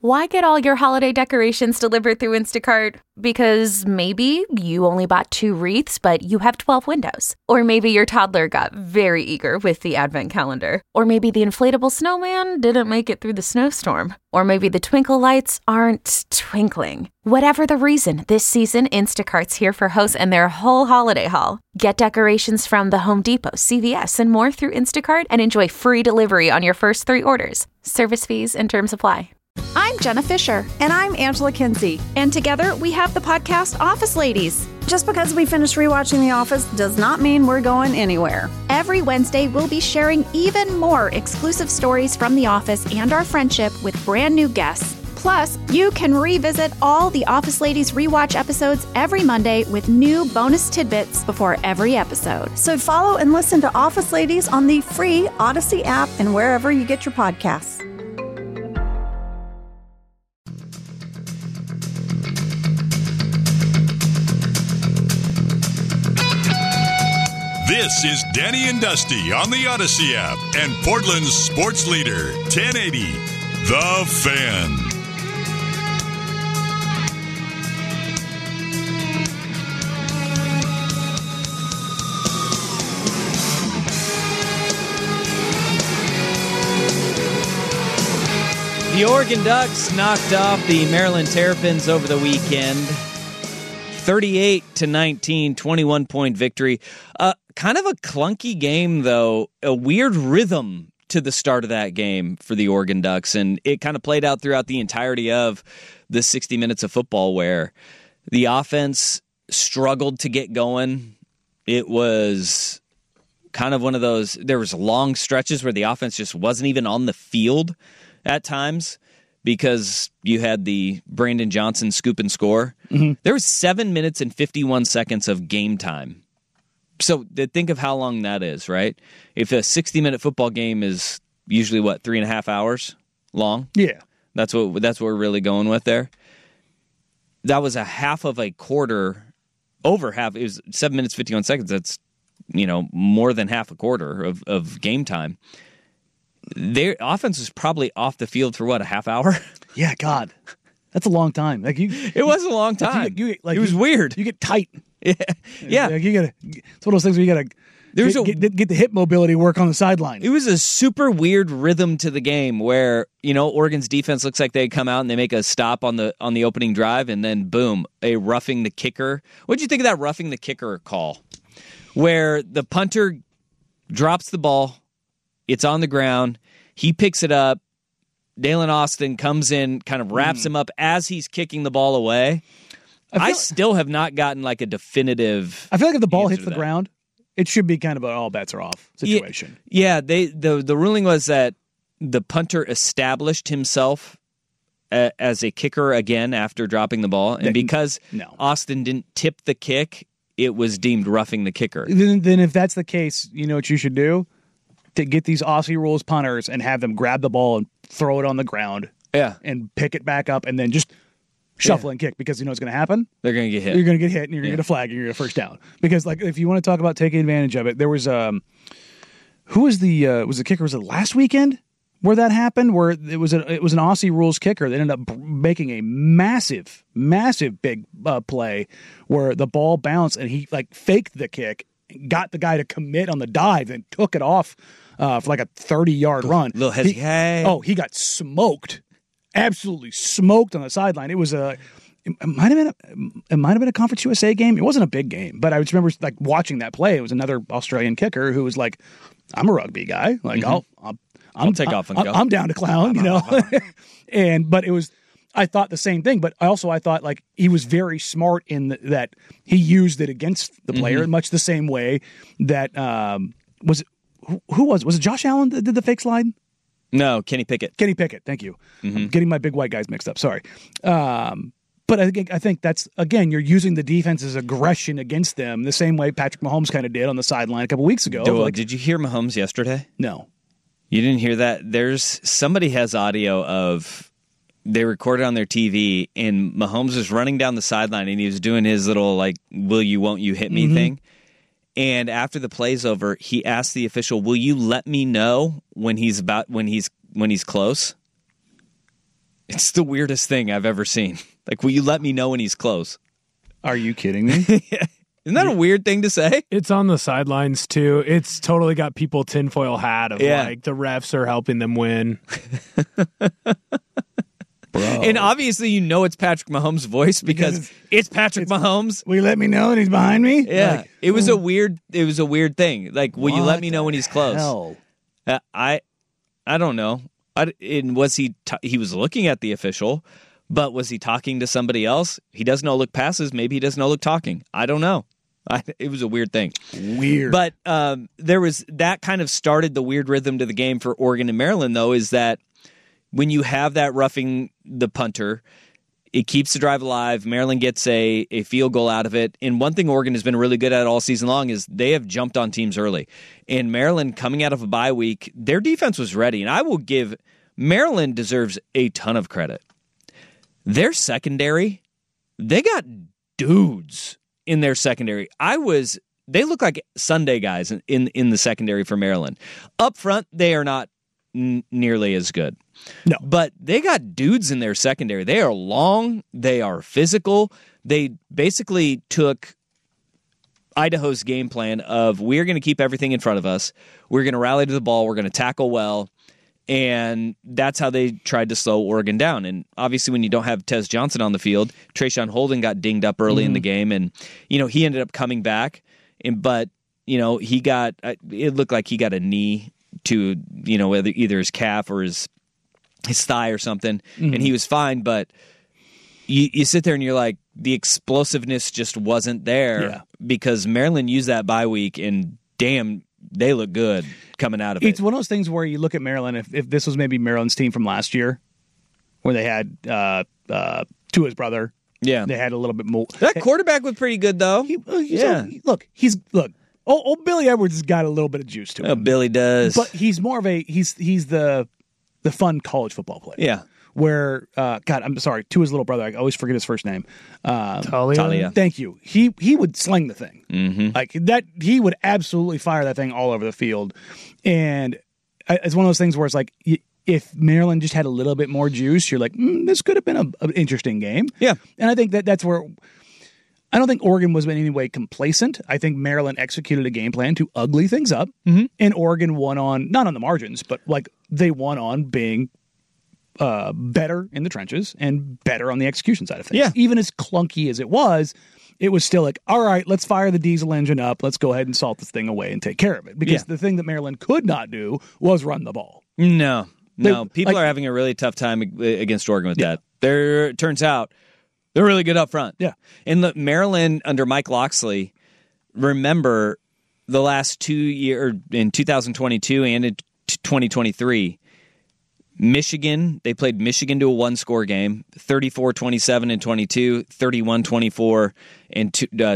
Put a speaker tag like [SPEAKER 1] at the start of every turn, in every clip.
[SPEAKER 1] Why get all your holiday decorations delivered through Instacart? Because maybe you only bought 2 wreaths, but you have 12 windows. Or maybe your toddler got very eager with the advent calendar. Or maybe the inflatable snowman didn't make it through the snowstorm. Or maybe the twinkle lights aren't twinkling. Whatever the reason, this season, Instacart's here for hosts and their whole holiday haul. Get decorations from the Home Depot, CVS, and more through Instacart and enjoy free delivery on your first 3 orders. Service fees and terms apply.
[SPEAKER 2] I'm Jenna Fisher.
[SPEAKER 3] And I'm Angela Kinsey.
[SPEAKER 2] And together we have the podcast Office Ladies.
[SPEAKER 3] Just because we finished rewatching The Office does not mean we're going anywhere.
[SPEAKER 2] Every Wednesday, we'll be sharing even more exclusive stories from The Office and our friendship with brand new guests. Plus, you can revisit all the Office Ladies rewatch episodes every Monday with new bonus tidbits before every episode.
[SPEAKER 3] So follow and listen to Office Ladies on the free Odyssey app and wherever you get your podcasts.
[SPEAKER 4] This is Danny and Dusty on the Odyssey app and Portland's sports leader, 1080, The Fan.
[SPEAKER 5] The Oregon Ducks knocked off the Maryland Terrapins over the weekend. 38-19, 21-point victory. Kind of a clunky game, though. A weird rhythm to the start of that game for the Oregon Ducks, and it kind of played out throughout the entirety of the 60 minutes of football where the offense struggled to get going. It was kind of one of those, there was long stretches where the offense just wasn't even on the field at times because you had the Brandon Johnson scoop and score. Mm-hmm. There was 7 minutes and 51 seconds of game time. So think of how long that is, right? If a 60-minute football game is usually, 3.5 hours long?
[SPEAKER 6] Yeah.
[SPEAKER 5] That's what we're really going with there. That was a half of a quarter, over half. It was 7 minutes, 51 seconds. That's, more than half a quarter of game time. Their offense was probably off the field for, a half hour?
[SPEAKER 6] Yeah, God. That's a long time.
[SPEAKER 5] It was a long time. It was weird.
[SPEAKER 6] You get tight.
[SPEAKER 5] Yeah.
[SPEAKER 6] It's one of those things where you gotta get the hip mobility work on the sideline.
[SPEAKER 5] It was a super weird rhythm to the game where, Oregon's defense looks like they come out and they make a stop on the opening drive and then boom, a roughing the kicker. What'd you think of that roughing the kicker call? Where the punter drops the ball, it's on the ground, he picks it up, Dalen Austin comes in, kind of wraps him up as he's kicking the ball away. I still have not gotten a definitive.
[SPEAKER 6] I feel like if the ball hits the ground, it should be kind of an all bets are off situation.
[SPEAKER 5] Yeah, the ruling was that the punter established himself as a kicker again after dropping the ball, and because Austin didn't tip the kick, it was deemed roughing the kicker.
[SPEAKER 6] Then if that's the case, you know what you should do? To get these Aussie rules punters and have them grab the ball and throw it on the ground.
[SPEAKER 5] Yeah,
[SPEAKER 6] and pick it back up and then just shuffle and kick, because you know what's going to happen?
[SPEAKER 5] They're going to get hit.
[SPEAKER 6] You're going to get hit, and you're going to get a flag, and you're going to get a first down. Because if you want to talk about taking advantage of it, there was who was the kicker? Was it last weekend where that happened? Where it was an Aussie rules kicker that ended up making a massive big play where the ball bounced and he faked the kick, got the guy to commit on the dive, and took it off for a 30-yard run.
[SPEAKER 5] Little hesitate.
[SPEAKER 6] He got smoked. Absolutely smoked on the sideline. It was it might have been a Conference USA game. It wasn't a big game, but I just remember watching that play. It was another Australian kicker who was like, "I'm a rugby guy. I'll take off and go. I'm down to clown, but it was. I thought the same thing, but I thought he was very smart in that he used it against the player in much the same way that was it Josh Allen that did the fake slide?
[SPEAKER 5] No, Kenny Pickett.
[SPEAKER 6] Thank you. Mm-hmm. I'm getting my big white guys mixed up. Sorry. But I think that's, again, you're using the defense's aggression against them the same way Patrick Mahomes kind of did on the sideline a couple weeks ago.
[SPEAKER 5] Did you hear Mahomes yesterday?
[SPEAKER 6] No.
[SPEAKER 5] You didn't hear that? Somebody has audio of, they recorded on their TV, and Mahomes was running down the sideline, and he was doing his little, will you, won't you hit me thing. And after the play's over, he asked the official, "Will you let me know when he's close?" It's the weirdest thing I've ever seen. Like, will you let me know when he's close?
[SPEAKER 6] Are you kidding me?
[SPEAKER 5] Isn't that a weird thing to say?
[SPEAKER 7] It's on the sidelines, too. It's totally got people tinfoil hat of, like, the refs are helping them win.
[SPEAKER 6] Bro.
[SPEAKER 5] And obviously you know it's Patrick Mahomes' voice because it's Patrick Mahomes.
[SPEAKER 6] Will you let me know that he's behind me?
[SPEAKER 5] Yeah.
[SPEAKER 6] Like,
[SPEAKER 5] it was a weird thing. Like, will you let me know when he's close?
[SPEAKER 6] Hell?
[SPEAKER 5] I don't know. Was he was looking at the official, but was he talking to somebody else? He doesn't know look passes. Maybe he doesn't know look talking. I don't know. It was a weird thing.
[SPEAKER 6] Weird.
[SPEAKER 5] But there was that kind of started the weird rhythm to the game for Oregon and Maryland, though, is that when you have that roughing the punter, it keeps the drive alive. Maryland gets a field goal out of it. And one thing Oregon has been really good at all season long is they have jumped on teams early. And Maryland, coming out of a bye week, their defense was ready. And I will give Maryland deserves a ton of credit. Their secondary, they got dudes in their secondary. They look like Sunday guys in the secondary for Maryland. Up front, they are not nearly as good.
[SPEAKER 6] No.
[SPEAKER 5] But they got dudes in their secondary. They are long. They are physical. They basically took Idaho's game plan of we're going to keep everything in front of us. We're going to rally to the ball. We're going to tackle well. And that's how they tried to slow Oregon down. And obviously when you don't have Tez Johnson on the field, Trayshawn Holden got dinged up early in the game. And, he ended up coming back. But, it looked like he got a knee to, whether either his calf or his thigh or something, and he was fine, but you sit there and you're like, the explosiveness just wasn't there because Maryland used that bye week, and damn, they look good coming out of it.
[SPEAKER 6] It's one of those things where you look at Maryland, if this was maybe Maryland's team from last year, where they had Tua's brother.
[SPEAKER 5] Yeah.
[SPEAKER 6] They had a little bit more.
[SPEAKER 5] That quarterback was pretty good, though.
[SPEAKER 6] Old Billy Edwards has got a little bit of juice to him.
[SPEAKER 5] Oh, Billy does.
[SPEAKER 6] But he's more of he's the fun college football player.
[SPEAKER 5] Yeah.
[SPEAKER 6] Where, I'm sorry, Tua's little brother, I always forget his first name.
[SPEAKER 5] Talia.
[SPEAKER 6] Thank you. He would sling the thing.
[SPEAKER 5] Mm-hmm.
[SPEAKER 6] Like that, he would absolutely fire that thing all over the field. And it's one of those things where it's like, if Maryland just had a little bit more juice, you're like, this could have been an interesting game.
[SPEAKER 5] Yeah.
[SPEAKER 6] And I think that's where, I don't think Oregon was in any way complacent. I think Maryland executed a game plan to ugly things up. Mm-hmm. And Oregon won on, not on the margins, but like they won on being better in the trenches and better on the execution side of things.
[SPEAKER 5] Yeah.
[SPEAKER 6] Even as clunky as it was still like, all right, let's fire the diesel engine up. Let's go ahead and salt this thing away and take care of it. Because the thing that Maryland could not do was run the ball.
[SPEAKER 5] No. People are having a really tough time against Oregon with that. It turns out they're really good up front.
[SPEAKER 6] Yeah.
[SPEAKER 5] And Maryland under Mike Locksley, remember the last 2 years, in 2022 and in 2023, Michigan, they played Michigan to a one-score game, 34-27 in 22, 31-24 in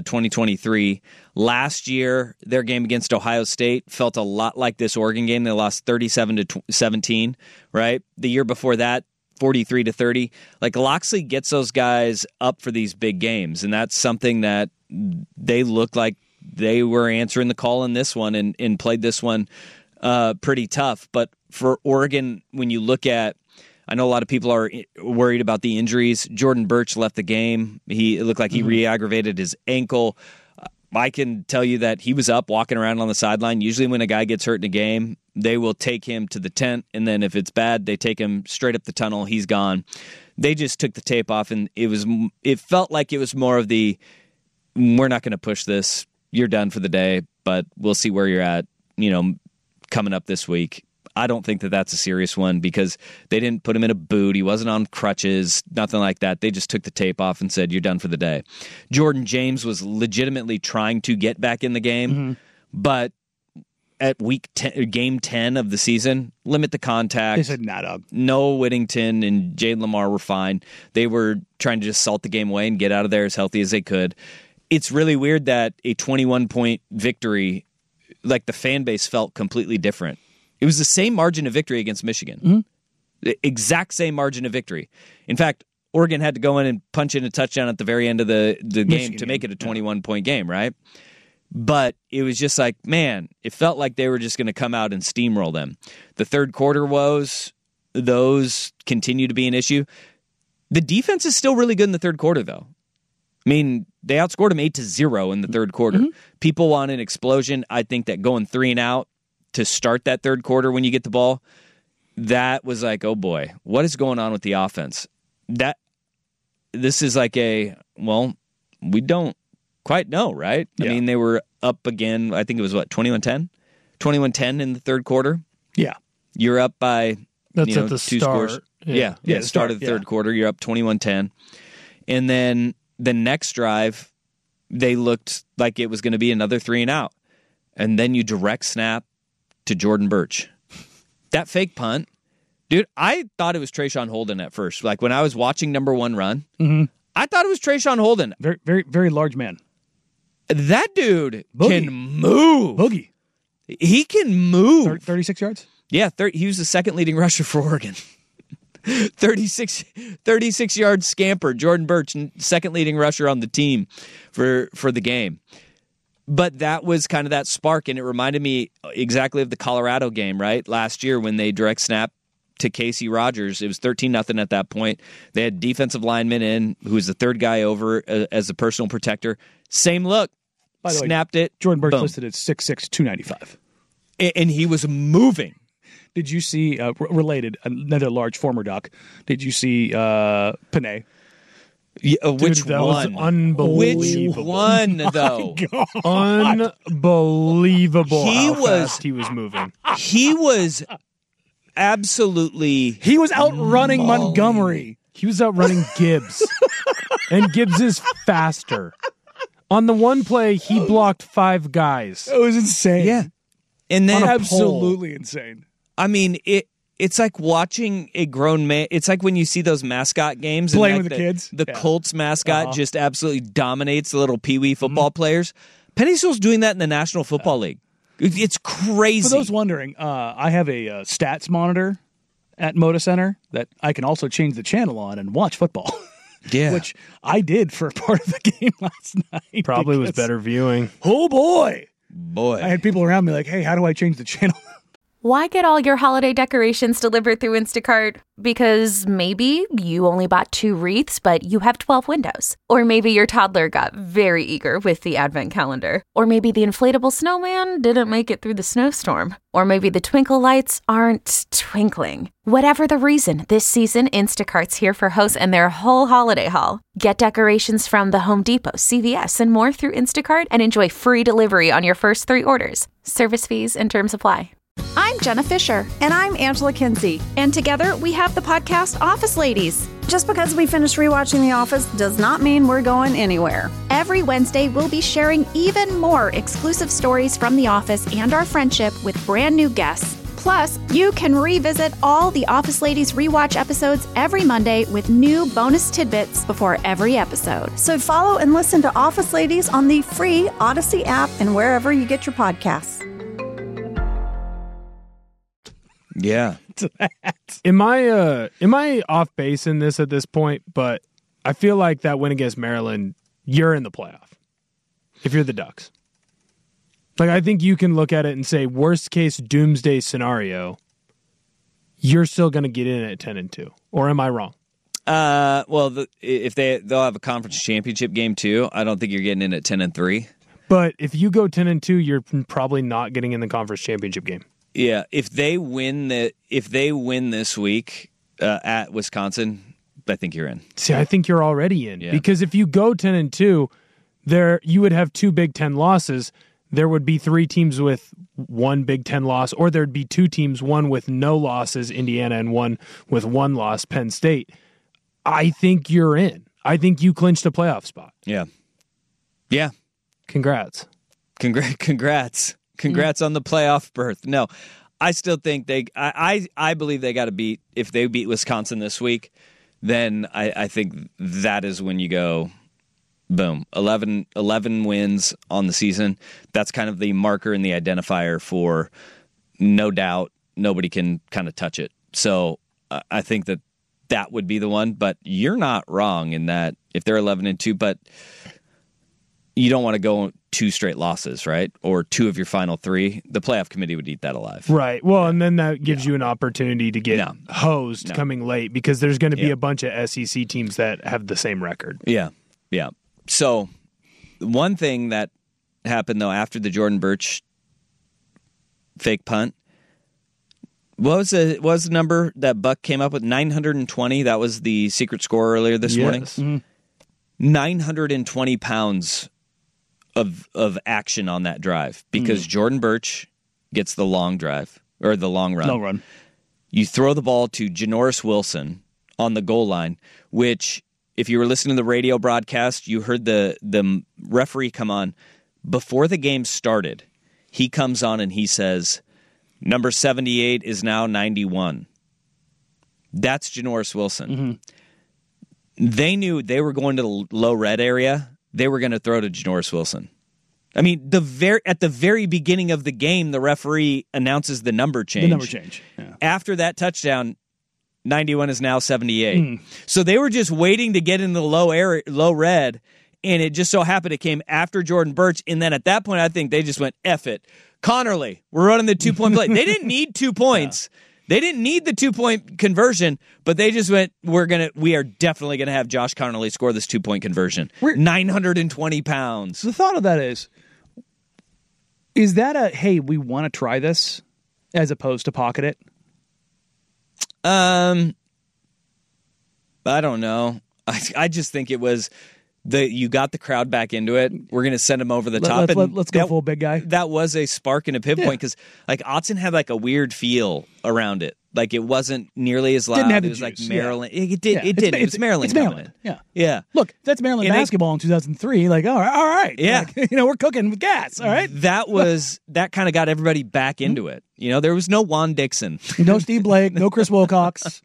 [SPEAKER 5] 2023. Last year, their game against Ohio State felt a lot like this Oregon game. They lost 37-17, right? The year before that, 43-30. Like, Locksley gets those guys up for these big games, and that's something that they looked like they were answering the call in this one and played this one pretty tough. But for Oregon, when you look at, I know a lot of people are worried about the injuries. Jordan Birch left the game. It looked like he re-aggravated his ankle. I can tell you that he was up walking around on the sideline. Usually when a guy gets hurt in a game, they will take him to the tent, and then if it's bad, they take him straight up the tunnel. He's gone. They just took the tape off, and it felt like it was more of the, we're not going to push this. You're done for the day, but we'll see where you're at, coming up this week. I don't think that that's a serious one because they didn't put him in a boot. He wasn't on crutches, nothing like that. They just took the tape off and said, you're done for the day. Jordan James was legitimately trying to get back in the game, but at game 10 of the season, limit the contact.
[SPEAKER 6] They said, nah, dog.
[SPEAKER 5] No Whittington and Jade Lamar were fine. They were trying to just salt the game away and get out of there as healthy as they could. It's really weird that a 21-point victory, like the fan base felt completely different. It was the same margin of victory against Michigan. Mm-hmm. The exact same margin of victory. In fact, Oregon had to go in and punch in a touchdown at the very end of the game to make it a 21-point game, right? But it was just like, man, it felt like they were just going to come out and steamroll them. The third quarter woes, those continue to be an issue. The defense is still really good in the third quarter, though. I mean, they outscored them 8-0 in the third quarter. People want an explosion. I think that going 3 and out to start that third quarter when you get the ball, that was like, oh boy, what is going on with the offense? This is like we don't quite know, right? Yeah. I mean, they were up again, I think it was 21-10? 21-10 in the third quarter.
[SPEAKER 6] Yeah.
[SPEAKER 5] You're up by
[SPEAKER 7] That's at the
[SPEAKER 5] 2
[SPEAKER 7] start.
[SPEAKER 5] scores. Yeah, the start of the third quarter. You're up 21-10. And then the next drive, they looked like it was going to be another 3 and out. And then you direct snap to Jordan Burch. That fake punt, dude, I thought it was Trayshawn Holden at first. Like when I was watching number 1 run, I thought it was Trayshawn Holden.
[SPEAKER 6] Very, very, very large man.
[SPEAKER 5] That dude can move.
[SPEAKER 6] Boogie.
[SPEAKER 5] He can move.
[SPEAKER 6] 36 yards?
[SPEAKER 5] Yeah, he was the second leading rusher for Oregon. 36-yard scamper. Jordan Burch, second leading rusher on the team for the game. But that was kind of that spark, and it reminded me exactly of the Colorado game, right? Last year when they direct snap to Casey Rogers. It was 13-0 at that point. They had defensive lineman in, who was the third guy over as a personal protector. Same look.
[SPEAKER 6] By the
[SPEAKER 5] snapped
[SPEAKER 6] way,
[SPEAKER 5] it.
[SPEAKER 6] Jordan Burch
[SPEAKER 5] boom.
[SPEAKER 6] listed at 6'6", 295.
[SPEAKER 5] And he was moving.
[SPEAKER 6] Did you see, related, another large former Duck, did you see Panay?
[SPEAKER 5] Yeah, which
[SPEAKER 7] Dude, that
[SPEAKER 5] one?
[SPEAKER 7] Was unbelievable.
[SPEAKER 5] Which one, though?
[SPEAKER 7] Unbelievable
[SPEAKER 5] He
[SPEAKER 7] how
[SPEAKER 5] was-
[SPEAKER 7] fast he was moving.
[SPEAKER 5] He was absolutely...
[SPEAKER 6] He was outrunning Montgomery.
[SPEAKER 7] He was outrunning Gibbs. And Gibbs is faster. On the one play, he blocked 5 guys.
[SPEAKER 6] It was insane.
[SPEAKER 5] Yeah. And then...
[SPEAKER 6] Absolutely insane.
[SPEAKER 5] I mean, it's like watching a grown man. It's like when you see those mascot games.
[SPEAKER 6] Playing
[SPEAKER 5] and
[SPEAKER 6] with the kids?
[SPEAKER 5] The
[SPEAKER 6] Yeah.
[SPEAKER 5] Colts mascot just absolutely dominates the little peewee football players. Penny Sewell's doing that in the National Football League. It's crazy.
[SPEAKER 6] For those wondering, I have a stats monitor at Moda Center that I can also change the channel on and watch football.
[SPEAKER 5] Yeah.
[SPEAKER 6] Which I did for a part of the game last night.
[SPEAKER 7] Probably was
[SPEAKER 6] because-
[SPEAKER 7] better viewing.
[SPEAKER 6] Oh, boy.
[SPEAKER 5] Boy.
[SPEAKER 6] I had people around me like, hey, how do I change the channel?
[SPEAKER 1] Why get all your holiday decorations delivered through Instacart? Because maybe you only bought 2 wreaths, but you have 12 windows. Or maybe your toddler got very eager with the advent calendar. Or maybe the inflatable snowman didn't make it through the snowstorm. Or maybe the twinkle lights aren't twinkling. Whatever the reason, this season Instacart's here for hosts and their whole holiday haul. Get decorations from the Home Depot, CVS, and more through Instacart and enjoy free delivery on your first 3 orders. Service fees and terms apply.
[SPEAKER 2] I'm Jenna Fisher,
[SPEAKER 3] And I'm Angela Kinsey.
[SPEAKER 2] and together we have the podcast Office Ladies.
[SPEAKER 3] Just because we finished rewatching The Office does not mean we're going anywhere.
[SPEAKER 2] Every Wednesday, we'll be sharing even more exclusive stories from The Office and our friendship with brand new guests. Plus, you can revisit all the Office Ladies rewatch episodes every Monday with new bonus tidbits before every episode.
[SPEAKER 3] So follow and listen to Office Ladies on the free Odyssey app and wherever you get your podcasts.
[SPEAKER 5] Yeah.
[SPEAKER 7] Am I off base in this at this point? But I feel like that win against Maryland, you're in the playoff. If you're the Ducks. Like, I think you can look at it and say, worst case doomsday scenario, you're still going to get in at 10-2. Or am I wrong?
[SPEAKER 5] Well, if they'll have a conference championship game too. I don't think you're getting in at 10-3.
[SPEAKER 7] But if you go 10-2, you're probably not getting in the conference championship game.
[SPEAKER 5] Yeah, if they win this week at Wisconsin, I think you're in.
[SPEAKER 7] See, I think you're already in.
[SPEAKER 5] Yeah.
[SPEAKER 7] Because if you go 10-2, there you would have 2 Big Ten losses. There would be 3 teams with 1 Big Ten loss, or there'd be 2 teams, 1 with no losses, Indiana, and 1 with 1 loss, Penn State. I think you're in. I think you clinched a playoff spot.
[SPEAKER 5] Yeah. Yeah.
[SPEAKER 7] Congrats.
[SPEAKER 5] Congrats on the playoff berth. No, I still think I believe they got to beat. If they beat Wisconsin this week, then I think that is when you go, boom, 11 wins on the season. That's kind of the marker and the identifier for no doubt nobody can kind of touch it. So I think that would be the one. But you're not wrong in that if they're 11-2, but you don't want to go 2 straight losses, right? Or 2 of your final 3. The playoff committee would eat that alive.
[SPEAKER 7] Right. Well, and then that gives you an opportunity to get hosed coming late because there's going to be a bunch of SEC teams that have the same record.
[SPEAKER 5] Yeah. Yeah. So one thing that happened, though, after the Jordan Burch fake punt, what was the number that Buck came up with? 920. That was the secret score earlier this morning.
[SPEAKER 6] Mm-hmm.
[SPEAKER 5] 920 pounds of action on that drive because Jordan Burch gets the long drive or the long run.
[SPEAKER 6] Long run.
[SPEAKER 5] You throw the ball to Janoris Wilson on the goal line, which if you were listening to the radio broadcast, you heard the referee come on before the game started. He comes on and he says, number 78 is now 91. That's Janoris Wilson.
[SPEAKER 6] Mm-hmm.
[SPEAKER 5] They knew they were going to the low red area. They were going to throw to Janoris Wilson. I mean, at the very beginning of the game, the referee announces the number change.
[SPEAKER 6] The number change. Yeah.
[SPEAKER 5] After that touchdown, 91 is now 78. So they were just waiting to get into the low red, and it just so happened it came after Jordan Burch. And then at that point, I think they just went, F it. Connerly, we're running the 2-point play. They didn't need 2 points. Yeah. They didn't need the 2-point conversion, but they just went, we are definitely going to have Josh Connerly score this 2-point conversion. 920 pounds.
[SPEAKER 6] The thought of that is that hey, we want to try this as opposed to pocket it?
[SPEAKER 5] I don't know. I just think it was you got the crowd back into it. We're going to send them over the top.
[SPEAKER 6] Let's go full big guy.
[SPEAKER 5] That was a spark and a pivot point because like Autzen had like a weird feel around it. Like it wasn't nearly as loud.
[SPEAKER 6] Didn't have
[SPEAKER 5] it
[SPEAKER 6] the
[SPEAKER 5] was
[SPEAKER 6] juice.
[SPEAKER 5] like Maryland.
[SPEAKER 6] Yeah.
[SPEAKER 5] It did. It was Maryland.
[SPEAKER 6] It's Maryland. Yeah.
[SPEAKER 5] Yeah.
[SPEAKER 6] Look, that's Maryland basketball in 2003. Like, all right.
[SPEAKER 5] Yeah.
[SPEAKER 6] Like, we're cooking with gas. All right.
[SPEAKER 5] That kind of got everybody back into it. There was no Juan Dixon.
[SPEAKER 6] No Steve Blake. No Chris Wilcox.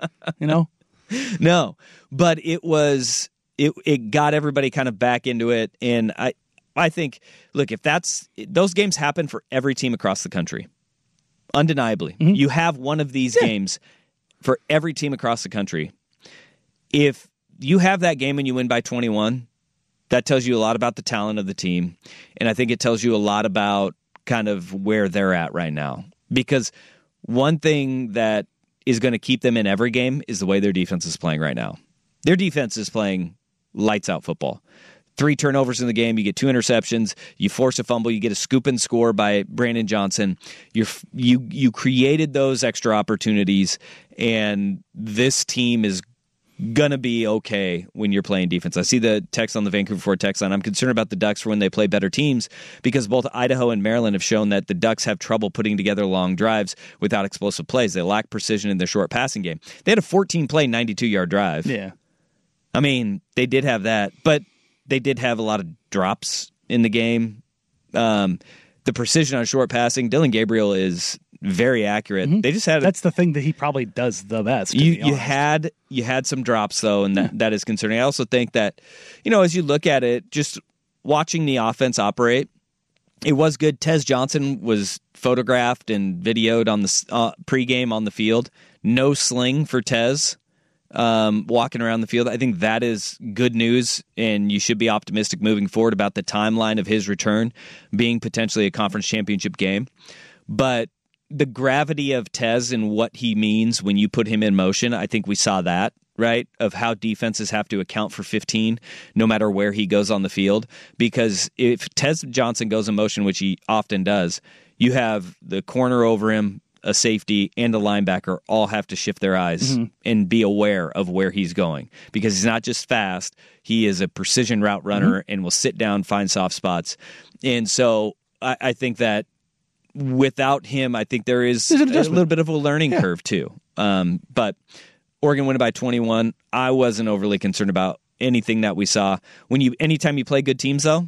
[SPEAKER 5] No, but it was. It got everybody kind of back into it, and I think, look, if those games happen for every team across the country, undeniably, you have one of these games for every team across the country. If you have that game and you win by 21, that tells you a lot about the talent of the team, and I think it tells you a lot about kind of where they're at right now. Because one thing that is going to keep them in every game is the way their defense is playing right now. Their defense is playing lights out football. 3 turnovers in the game, you get 2 interceptions, you force a fumble, you get a scoop and score by Brandon Johnson. You created those extra opportunities, and this team is gonna be okay when you're playing defense. I see the text on the Vancouver Ford text line. I'm concerned about the Ducks for when they play better teams because both Idaho and Maryland have shown that the Ducks have trouble putting together long drives without explosive plays. They lack precision in their short passing game. They had a 14-play, 92-yard drive.
[SPEAKER 6] Yeah.
[SPEAKER 5] I mean, they did have that, but they did have a lot of drops in the game. The precision on short passing, Dylan Gabriel is very accurate. They just had
[SPEAKER 6] that's the thing that he probably does the best.
[SPEAKER 5] You had some drops though, and that is concerning. I also think that as you look at it, just watching the offense operate, it was good. Tez Johnson was photographed and videoed on the pregame on the field. No sling for Tez. Walking around the field. I think that is good news, and you should be optimistic moving forward about the timeline of his return being potentially a conference championship game. But the gravity of Tez and what he means when you put him in motion, I think we saw that, right, of how defenses have to account for 15 no matter where he goes on the field. Because if Tez Johnson goes in motion, which he often does, you have the corner over him, a safety, and a linebacker all have to shift their eyes and be aware of where he's going. Because he's not just fast, he is a precision route runner and will sit down, find soft spots. And so I think that without him, I think there is a little bit of a learning curve too. But Oregon went by 21. I wasn't overly concerned about anything that we saw. Anytime you play good teams, though,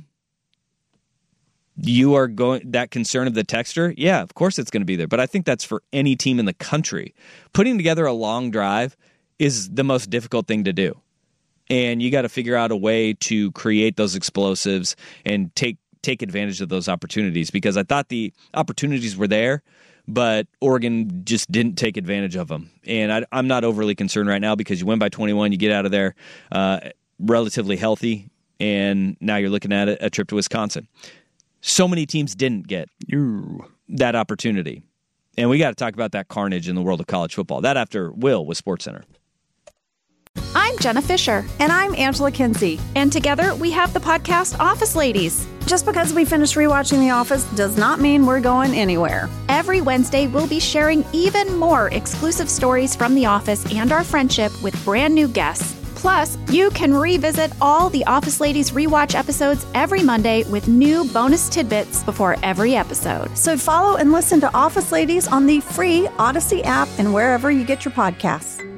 [SPEAKER 5] you are going that concern of the texter. Yeah, of course it's going to be there. But I think that's for any team in the country. Putting together a long drive is the most difficult thing to do. And you got to figure out a way to create those explosives and take advantage of those opportunities, because I thought the opportunities were there, but Oregon just didn't take advantage of them. And I'm not overly concerned right now because you win by 21, you get out of there relatively healthy. and now you're looking at a trip to Wisconsin. So many teams didn't get that opportunity. And we got to talk about that carnage in the world of college football. That after Will with SportsCenter.
[SPEAKER 2] I'm Jenna Fisher.
[SPEAKER 3] And I'm Angela Kinsey.
[SPEAKER 2] And together we have the podcast Office Ladies.
[SPEAKER 3] Just because we finished rewatching The Office does not mean we're going anywhere.
[SPEAKER 2] Every Wednesday, we'll be sharing even more exclusive stories from The Office and our friendship with brand new guests. Plus, you can revisit all the Office Ladies rewatch episodes every Monday with new bonus tidbits before every episode.
[SPEAKER 3] So follow and listen to Office Ladies on the free Odyssey app and wherever you get your podcasts.